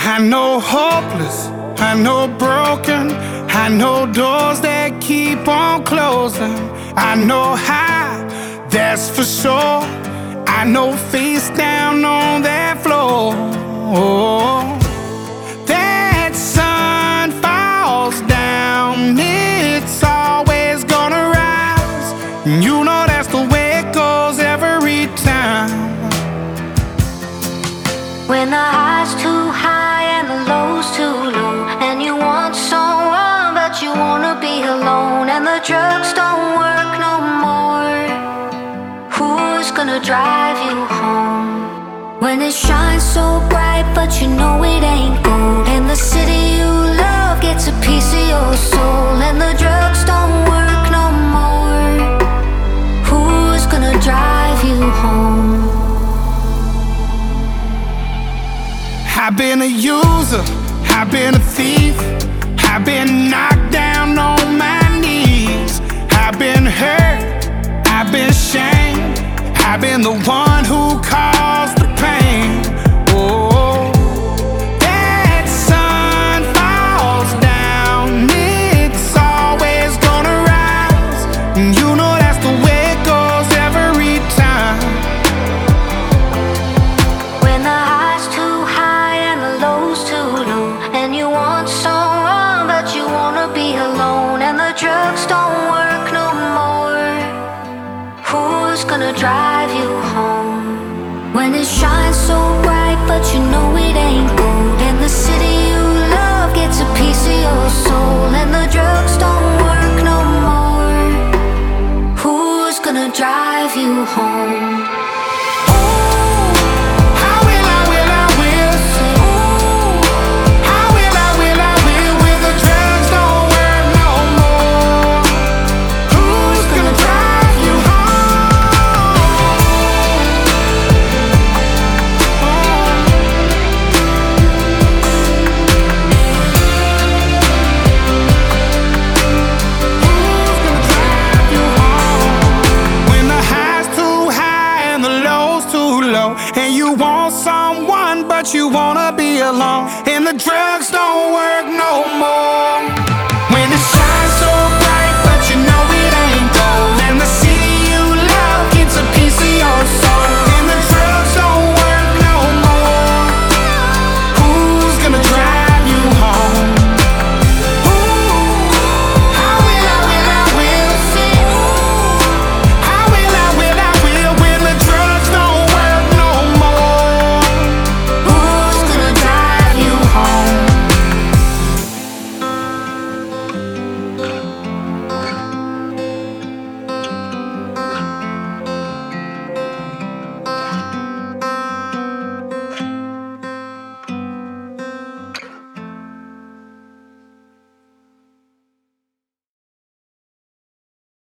I know hopeless, I know broken, I know doors that keep on closing. I know high, that's for sure. I know face down on that floor. That sun falls down, it's always gonna rise. And you know that's the way it goes every time. When the high's too high and the low's too low, and you want someone but you wanna be alone, and the drugs don't work no more, who's gonna drive you home? When it shines so bright but you know it ain't gold, and the city you love gets a piece of your soul, and the drugs don't work no more, who's gonna drive you home? I've been a user, I've been a thief, I've been knocked down on my knees. I've been hurt, I've been shamed, I've been the one who caused the pain. Oh, that sun falls down, it's always gonna rise. And you know that's the way it goes every time. When the high's too high and the low's too low, and you want someone but you wanna be alone, and the drugs don't work no more, who's gonna drive you home? When it shines so bright but you know it ain't gold, and the city you love gets a piece of your soul, and the drugs don't work no more, who's gonna drive you home? And you want someone, but you wanna be alone, and the drugs don't work no more. When it's